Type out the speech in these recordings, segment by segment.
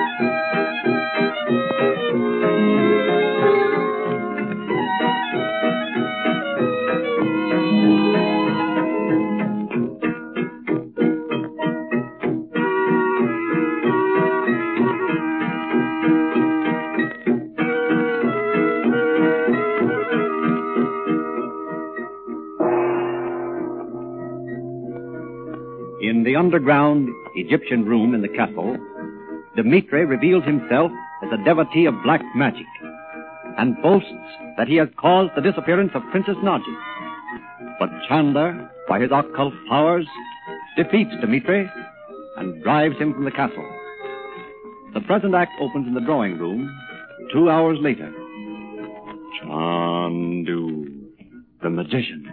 In the underground Egyptian room in the castle, Dmitri reveals himself as a devotee of black magic and boasts that he has caused the disappearance of Princess Naji. But Chandler, by his occult powers, defeats Dmitri and drives him from the castle. The present act opens in the drawing room 2 hours later. Chandu, the magician.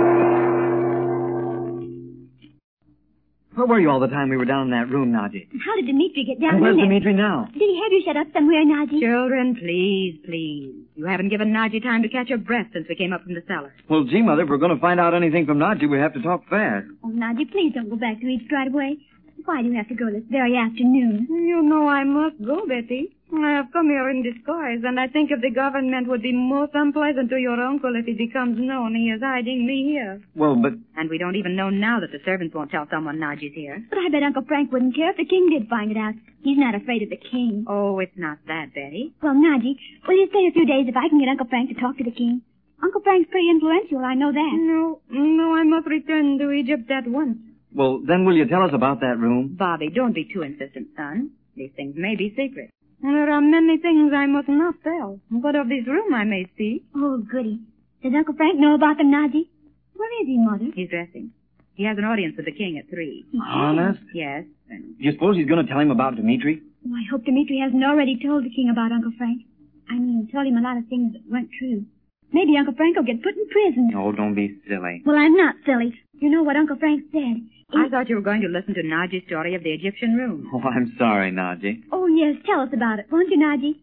Where were you all the time we were down in that room, Naji? How did Dmitri get down Where's in there? Dmitri now? Did he have you shut up somewhere, Naji? Children, please, please. You haven't given Naji time to catch her breath since we came up from the cellar. Well, gee, Mother, if we're going to find out anything from Naji, we have to talk fast. Oh, Naji, please don't go back to Egypt right away. Why do you have to go this very afternoon? You know I must go, Betty. I have come here in disguise, and I think if the government would be most unpleasant to your uncle if it becomes known he is hiding me here. Well, but... And we don't even know now that the servants won't tell someone Naji's here. But I bet Uncle Frank wouldn't care if the king did find it out. He's not afraid of the king. Oh, it's not that, Betty. Well, Naji, will you stay a few days if I can get Uncle Frank to talk to the king? Uncle Frank's pretty influential, I know that. No, I must return to Egypt at once. Well, then will you tell us about that room? Bobby, don't be too insistent, son. These things may be secret. There are many things I must not tell, but of this room I may speak. Oh, goody. Does Uncle Frank know about them, Naji? Where is he, Mother? He's dressing. He has an audience with the king at 3. Honest? Yes. Do you suppose he's going to tell him about Dmitri? Oh, I hope Dmitri hasn't already told the king about Uncle Frank. I mean, told him a lot of things that weren't true. Maybe Uncle Frank will get put in prison. Oh, don't be silly. Well, I'm not silly. You know what Uncle Frank said. I thought you were going to listen to Naji's story of the Egyptian room. Oh, I'm sorry, Naji. Oh, yes, tell us about it, won't you, Naji?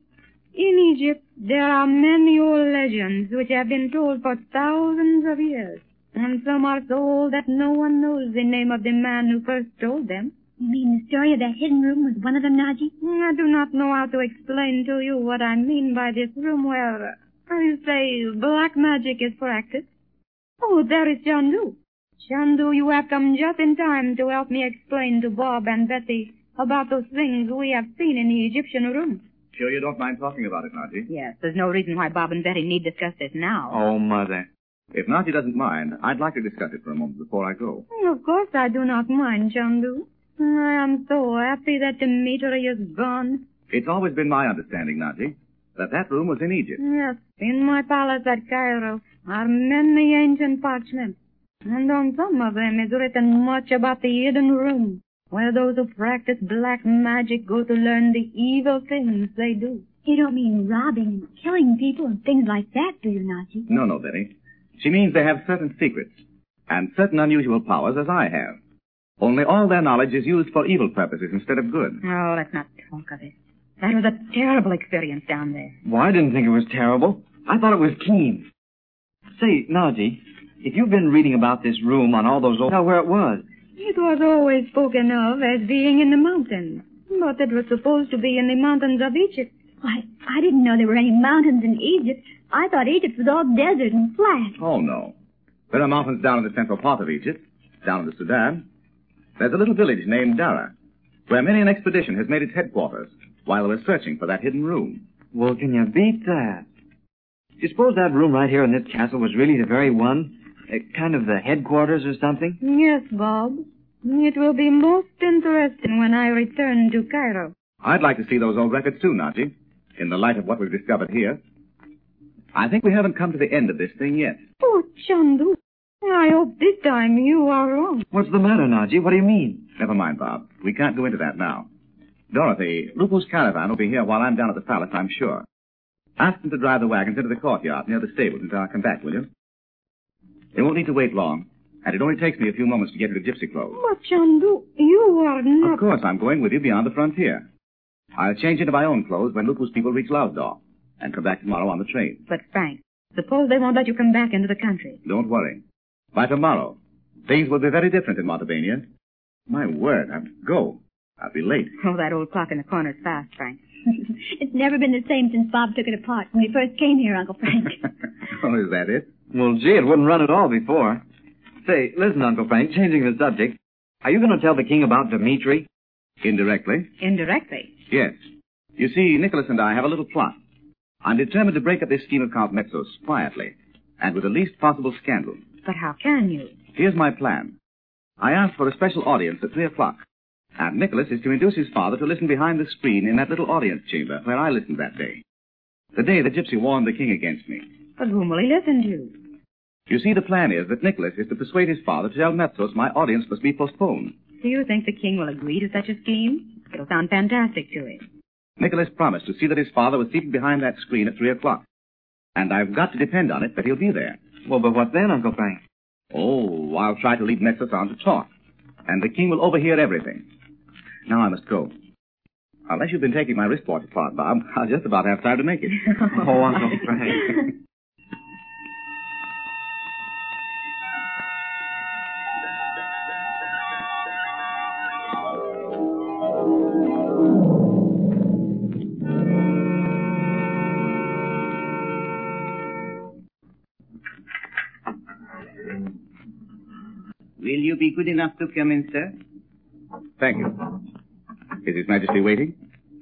In Egypt, there are many old legends which have been told for thousands of years. And some are so old that no one knows the name of the man who first told them. You mean the story of that hidden room was one of them, Naji? I do not know how to explain to you what I mean by this room where, you say, black magic is practiced. Oh, there is Chandu. Chandu, you have come just in time to help me explain to Bob and Betty about those things we have seen in the Egyptian room. Sure you don't mind talking about it, Naji? Yes, there's no reason why Bob and Betty need discuss this now. Oh, Mother. If Naji doesn't mind, I'd like to discuss it for a moment before I go. Of course I do not mind, Chandu. I am so happy that Dmitri is gone. It's always been my understanding, Naji, that room was in Egypt. Yes, in my palace at Cairo are many ancient parchments. And on some of them is written much about the hidden room, where those who practice black magic go to learn the evil things they do. You don't mean robbing and killing people and things like that, do you, Naji? No, Betty. She means they have certain secrets and certain unusual powers, as I have. Only all their knowledge is used for evil purposes instead of good. Oh, let's not talk of it. That was a terrible experience down there. Well, I didn't think it was terrible. I thought it was keen. Say, Naji, if you've been reading about this room on all those old... Tell where it was. It was always spoken of as being in the mountains, but it was supposed to be in the mountains of Egypt. Why, I didn't know there were any mountains in Egypt. I thought Egypt was all desert and flat. Oh, no. There are mountains down in the central part of Egypt, down in the Sudan. There's a little village named Dara, where many an expedition has made its headquarters while they were searching for that hidden room. Well, can you beat that? Do you suppose that room right here in this castle was really the very one? Kind of the headquarters or something? Yes, Bob. It will be most interesting when I return to Cairo. I'd like to see those old records too, Naji, in the light of what we've discovered here. I think we haven't come to the end of this thing yet. Oh, Chandu, I hope this time you are wrong. What's the matter, Naji? What do you mean? Never mind, Bob. We can't go into that now. Dorothy, Lupo's caravan will be here while I'm down at the palace, I'm sure. Ask them to drive the wagons into the courtyard near the stables until I come back, will you? They won't need to wait long, and it only takes me a few moments to get into gypsy clothes. But, Chandu, you are not... Of course, I'm going with you beyond the frontier. I'll change into my own clothes when Lupo's people reach Lausdorf, and come back tomorrow on the train. But, Frank, suppose they won't let you come back into the country. Don't worry. By tomorrow, things will be very different in Montevideo. My word, I've to go. I'll be late. Oh, that old clock in the corner's fast, Frank. It's never been the same since Bob took it apart when we first came here, Uncle Frank. Oh, is that it? Well, gee, it wouldn't run at all before. Say, listen, Uncle Frank, changing the subject. Are you going to tell the king about Dmitri? Indirectly? Indirectly? Yes. You see, Nicholas and I have a little plot. I'm determined to break up this scheme of Count Metzos quietly and with the least possible scandal. But how can you? Here's my plan. I asked for a special audience at 3 o'clock. And Nicholas is to induce his father to listen behind the screen in that little audience chamber where I listened that day. The day the gypsy warned the king against me. But whom will he listen to? You see, the plan is that Nicholas is to persuade his father to tell Metzos my audience must be postponed. Do you think the king will agree to such a scheme? It'll sound fantastic to him. Nicholas promised to see that his father was seated behind that screen at 3 o'clock. And I've got to depend on it that he'll be there. Well, but what then, Uncle Frank? Oh, I'll try to lead Metzos on to talk. And the king will overhear everything. Now I must go. Unless you've been taking my wristwatch apart, Bob, I'll just about have time to make it. Oh, Uncle Frank. Will you be good enough to come in, sir? Thank you. Is His Majesty waiting?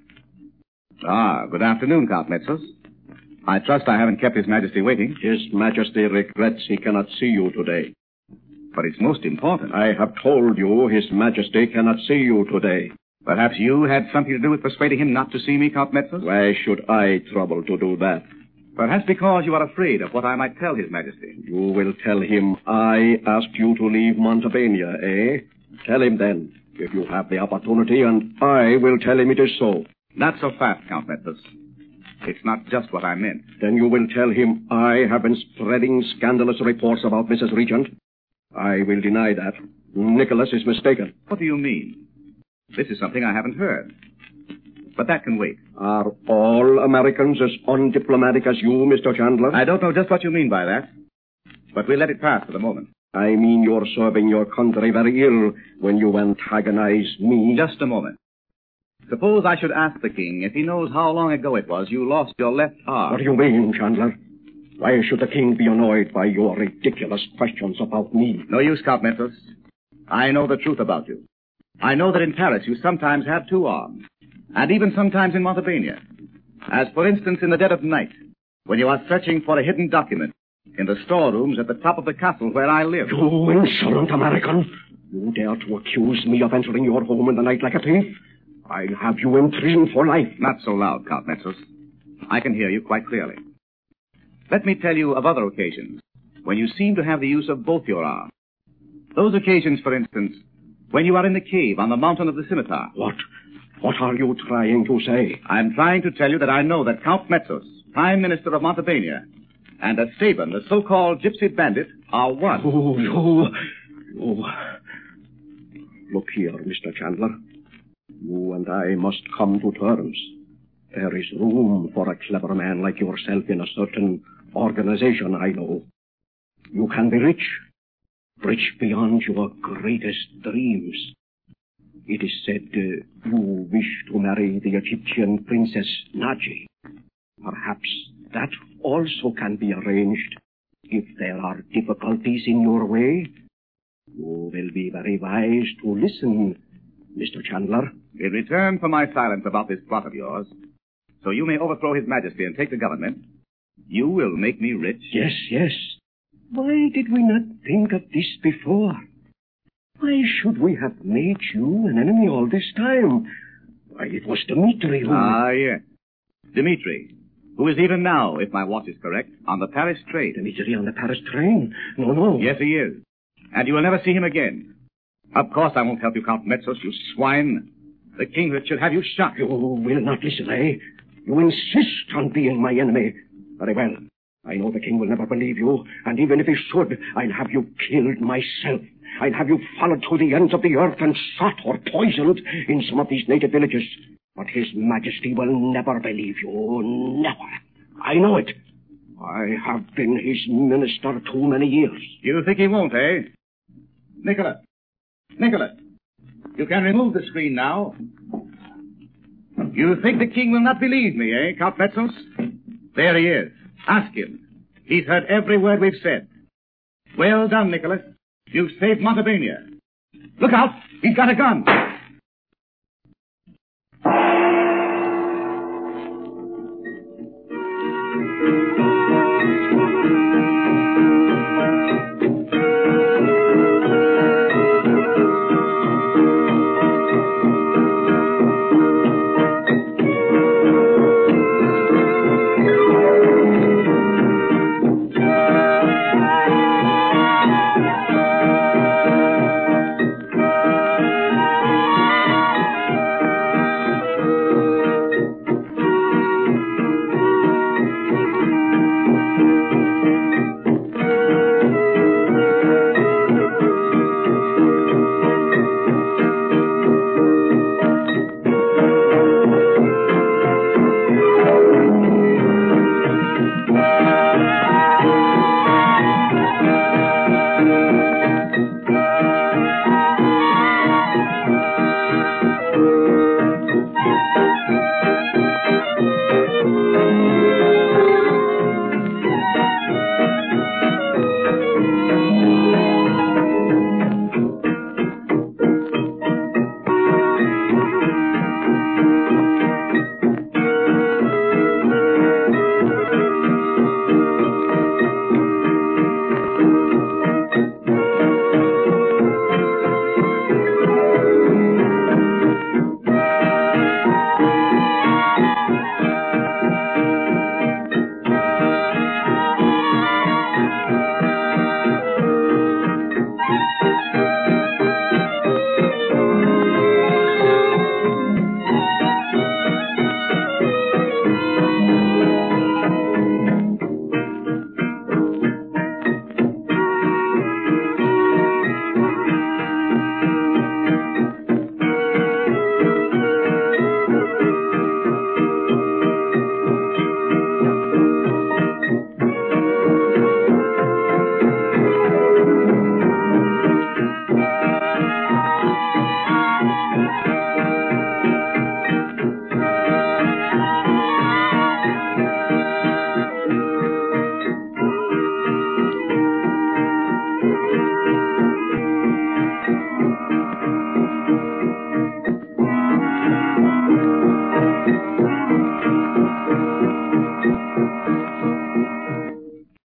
Ah, good afternoon, Count Metzos. I trust I haven't kept His Majesty waiting. His Majesty regrets he cannot see you today. But it's most important. I have told you His Majesty cannot see you today. Perhaps you had something to do with persuading him not to see me, Count Metzos? Why should I trouble to do that? Perhaps because you are afraid of what I might tell His Majesty. You will tell him I asked you to leave Montevania, eh? Tell him then, if you have the opportunity, and I will tell him it is so. Not so fast, Count Metzos. It's not just what I meant. Then you will tell him I have been spreading scandalous reports about Mrs. Regent. I will deny that. Nicholas is mistaken. What do you mean? This is something I haven't heard. But that can wait. Are all Americans as undiplomatic as you, Mr. Chandler? I don't know just what you mean by that. But we'll let it pass for the moment. I mean you're serving your country very ill when you antagonize me. Just a moment. Suppose I should ask the king if he knows how long ago it was you lost your left arm. What do you mean, Chandler? Why should the king be annoyed by your ridiculous questions about me? No use, Count Metzos. I know the truth about you. I know that in Paris you sometimes have 2 arms, and even sometimes in Montevania. As, for instance, in the dead of night, when you are searching for a hidden document in the storerooms at the top of the castle where I live. You insolent American! You dare to accuse me of entering your home in the night like a thief? I'll have you imprisoned for life. Not so loud, Count Metzos. I can hear you quite clearly. Let me tell you of other occasions when you seem to have the use of both your arms. Those occasions, for instance, when you are in the cave on the mountain of the scimitar. What? What are you trying to say? I'm trying to tell you that I know that Count Metzos, Prime Minister of Montevania, and Esteban, the so-called gypsy bandit, are one. You... Look here, Mr. Chandler. You and I must come to terms. There is room for a clever man like yourself in a certain organization, I know. You can be rich. Rich beyond your greatest dreams. It is said you wish to marry the Egyptian princess Naji. Perhaps that also can be arranged if there are difficulties in your way. You will be very wise to listen, Mr. Chandler. In return for my silence about this plot of yours, so you may overthrow His Majesty and take the government, you will make me rich? Yes, yes. Why did we not think of this before? Why should we have made you an enemy all this time? Why, it was Dmitri who... Ah, yes. Dmitri, who is even now, if my watch is correct, on the Paris train. Dmitri on the Paris train? No. Yes, he is. And you will never see him again. Of course I won't help you, Count Metzos, you swine. The king should have you shot. You will not listen, eh? You insist on being my enemy. Very well. I know the king will never believe you, and even if he should, I'll have you killed myself. I'll have you followed to the ends of the earth and shot or poisoned in some of these native villages. But His Majesty will never believe you. Never. I know it. I have been his minister too many years. You think he won't, eh? Nicholas! You can remove the screen now. You think the king will not believe me, eh, Count Metzos? There he is. Ask him. He's heard every word we've said. Well done, Nicholas. You've saved Montebania. Look out! He's got a gun!